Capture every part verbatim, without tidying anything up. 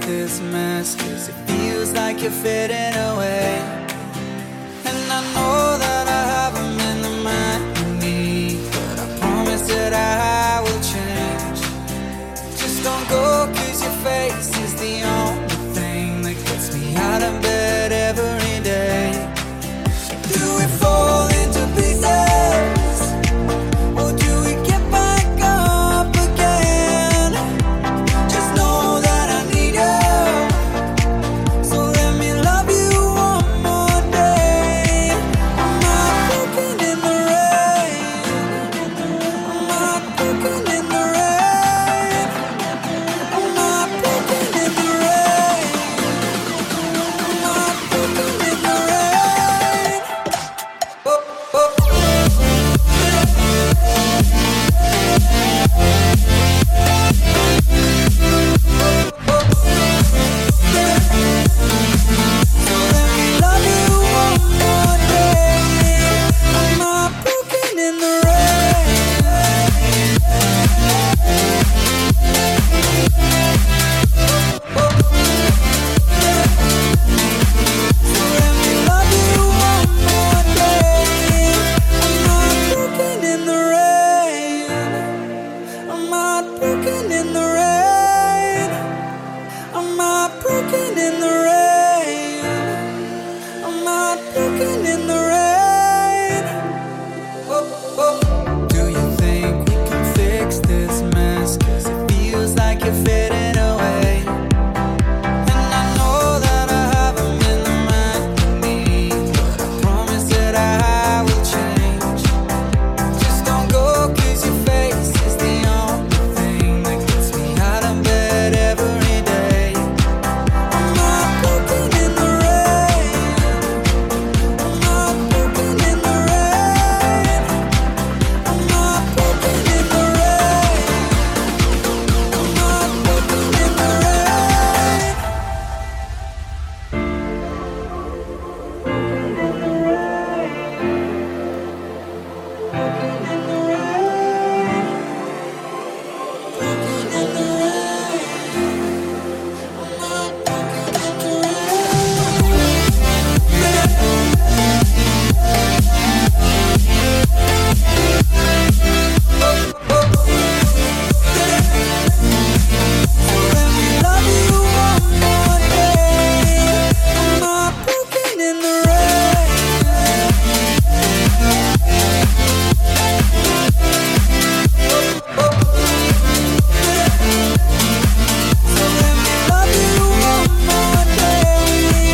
this mess, 'cause it feels like you're fading away. And I know that I haven't been the man you need, but I promise that I will change. Just don't go, 'cause your face is the only thing that gets me out of bed every day. Do we fall into pieces, or do we get back up again? Just know that I need you, so let me love you one more day. I'm not broken in the rain, I'm not broken in the rain, I'm not broken in the rain, I'm not broken in the rain. Oh, oh. So let me love you one more day. I'm not broken in the rain. So let me love you one more day. I'm not broken in the rain. I'm not broken in the rain. I'm not broken in the rain. I'm not broken in the rain. Oh, oh. Do you think we can fix this mess? 'Cause it feels like you're fading away. And I know that I haven't been the man you need, but I promise that I will change. Just don't go, 'cause your face is the only thing that gets me out of bed every day. I'm not broken in the rain, I'm not broken in the rain, I'm not broken in the rain, I'm not broken in the rain. Let me love you one more day. I'm not broken in the rain. So let me love you one more day.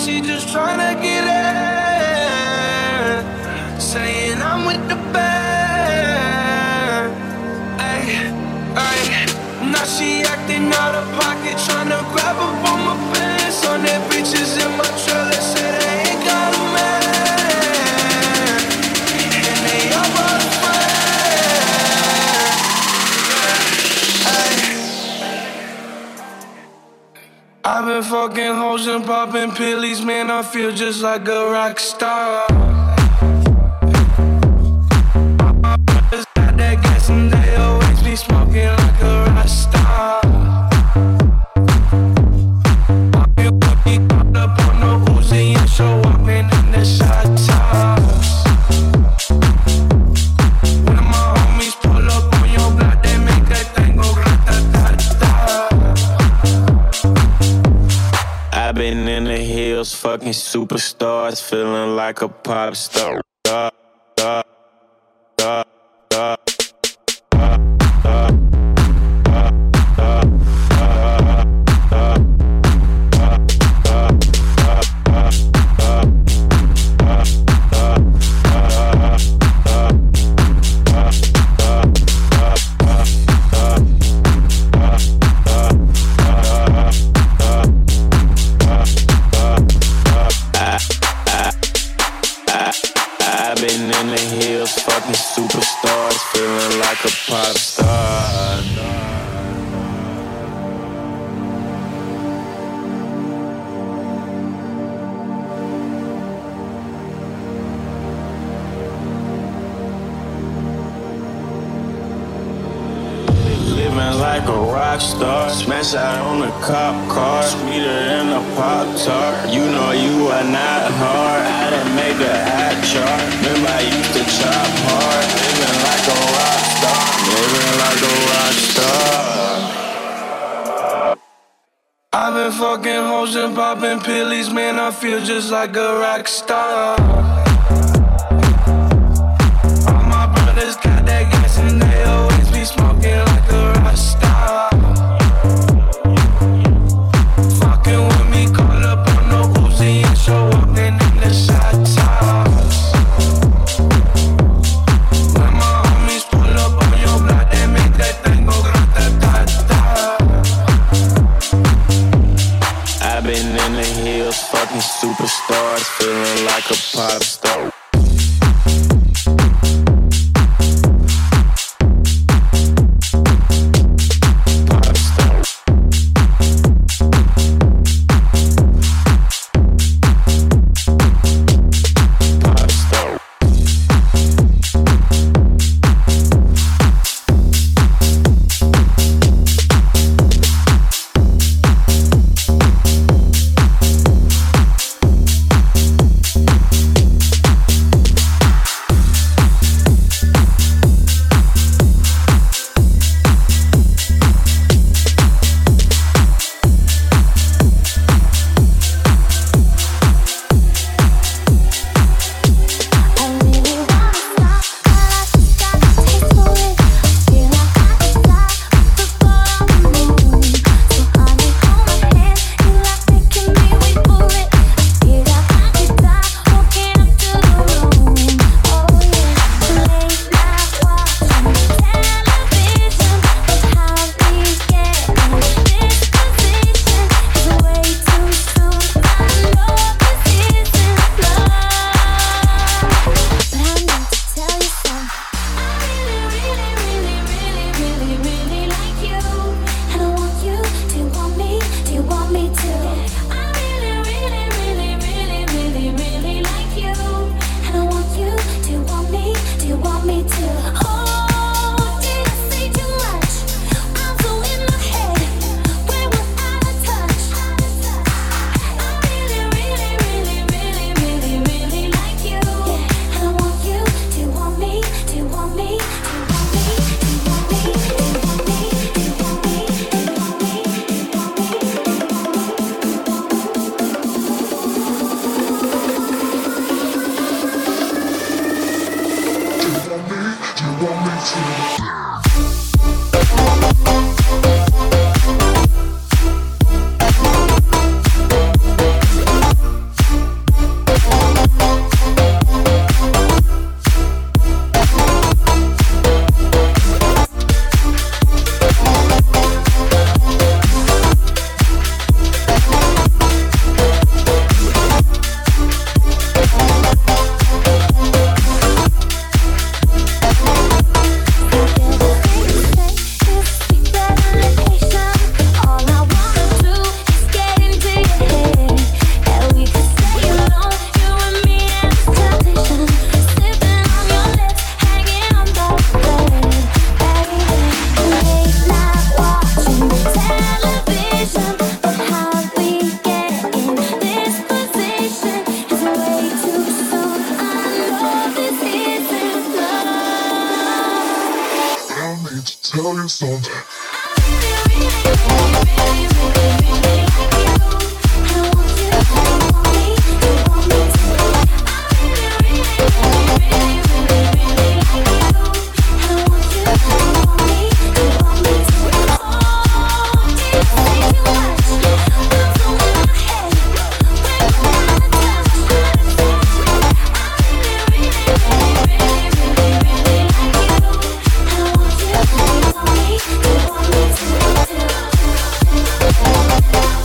she just tryna get in. Saying I'm with the band. Ay, ay. Now she acting out of pocket, tryna grab up on my pants. On their bitches in my trailer, say they ain't got a man. And they all brought a friend. Ay. I've been fucking hoes and popping pillies, man, I feel just like a rock star. My brothers got that gas and they always be smoking like a rock star. I feel lucky, caught up on the Uzi and so walking in the shot tops. When my homies pull up on your block, they make that thing go grata-ta-ta. I've been in the hills, fucking superstars, feeling like a pop star. Uh, uh, uh, uh, uh, uh, I've been in the hills, fucking superstars, feeling like a pop star. Living like a rock star, smash out on a cop car, sweeter than a Pop Tart. You know you are not hard, I done make a hot chart. Remember I used to chop hard, living like a rock star, living like a rock star. I've been fucking hoes and popping pillies, man, I feel just like a rock star. All my brothers got that gas and they always be smoking like a rock star. Fucking with me, call up on the Uzi and show up in the shot tops. When my homies pull up on your block, they make that thing go grata-ta-ta. I've been in the hills, fucking superstars, feeling like a pop star. tell you something. Thank you.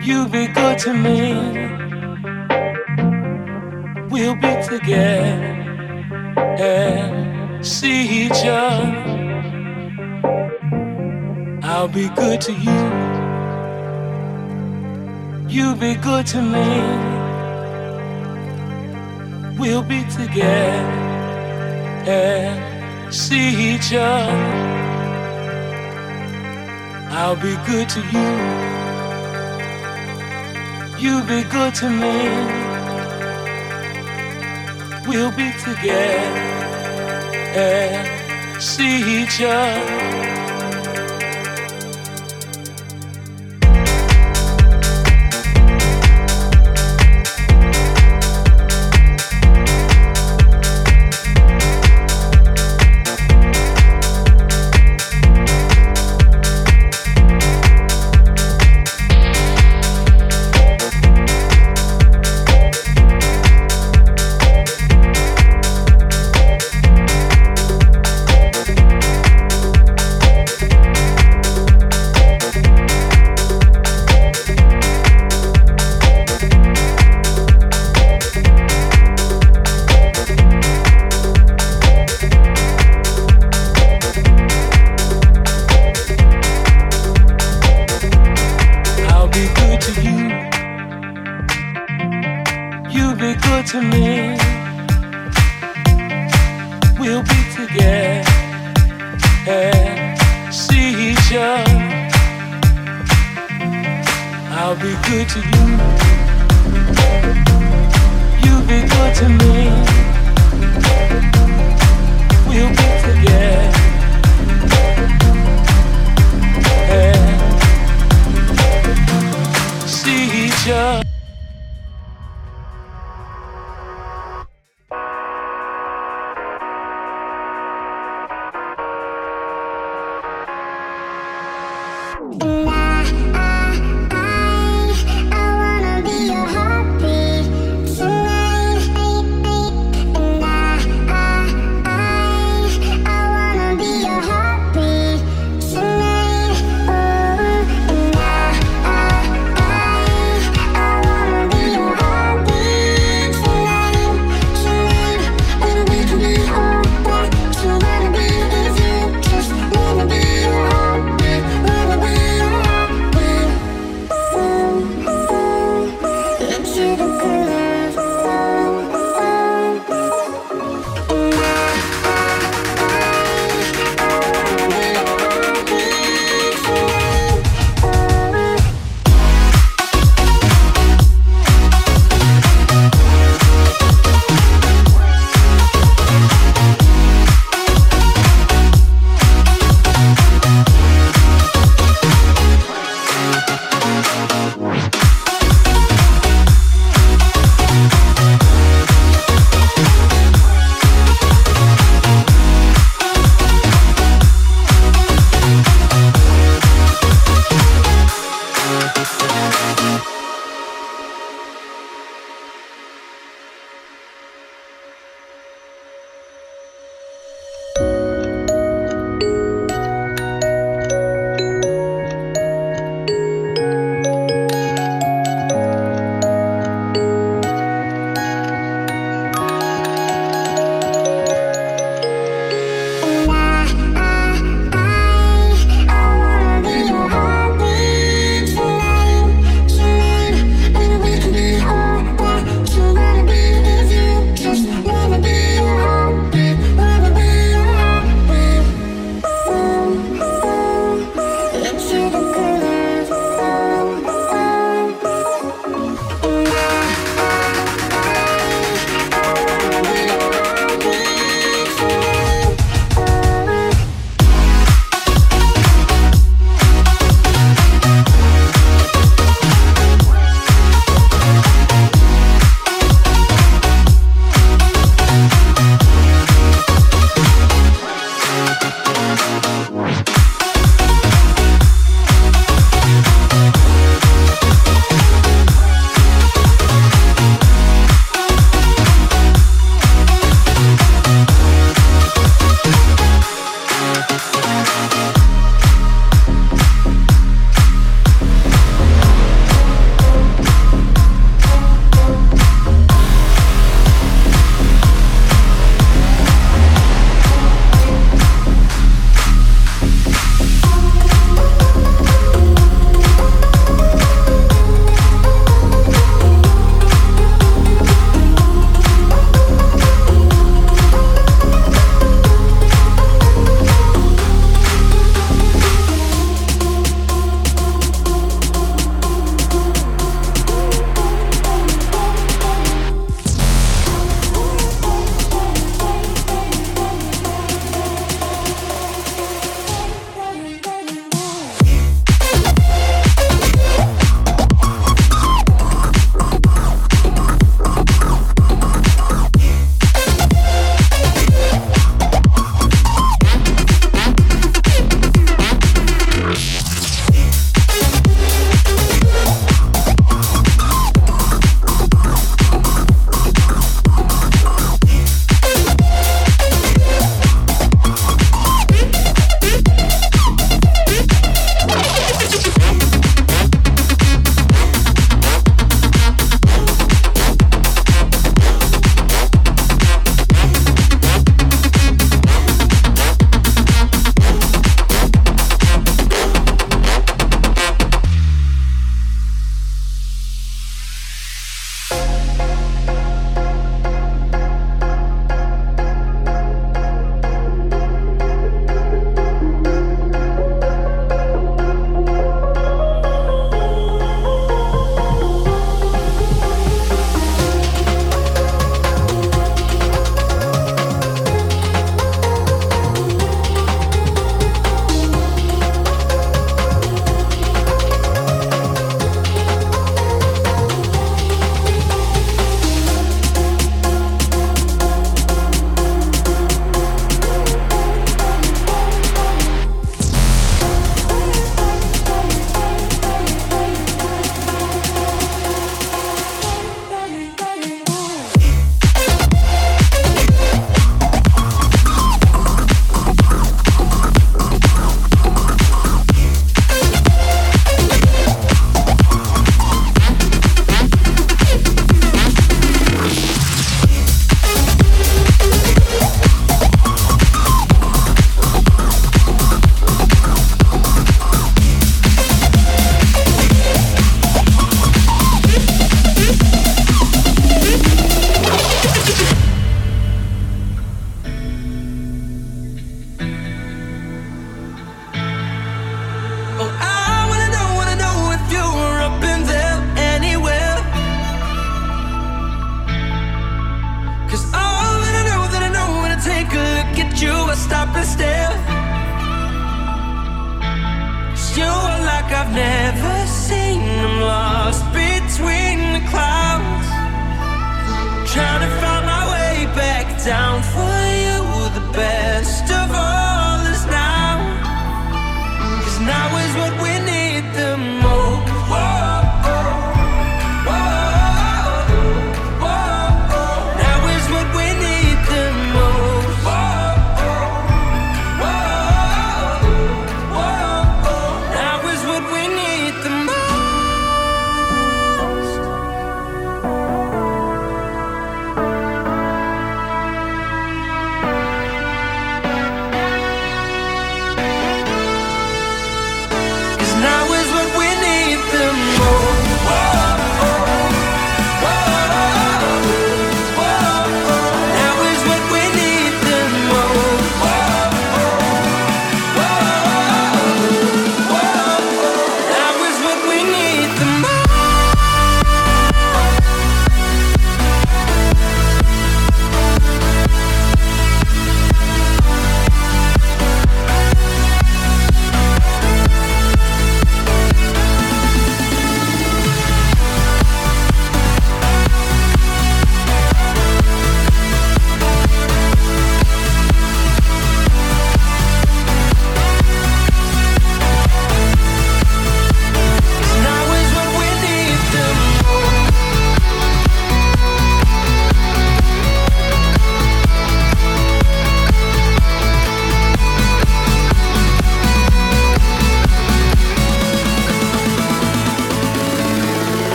You be good to me. We'll be together and see each other. I'll be good to you. You be good to me. We'll be together and see each other. I'll be good to you. You be good to me. We'll be together and see each other. To me, we'll be together and see each other. I'll be good to you. You be good to me. We'll be together and see each other. I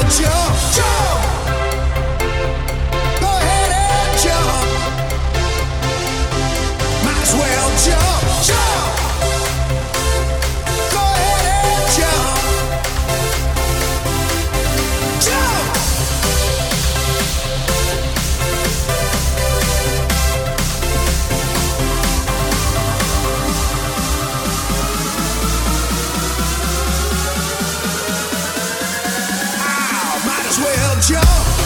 jump, jump. Go ahead and jump. Might as well jump, jump. Go ahead and jump, jump. Might as well jump.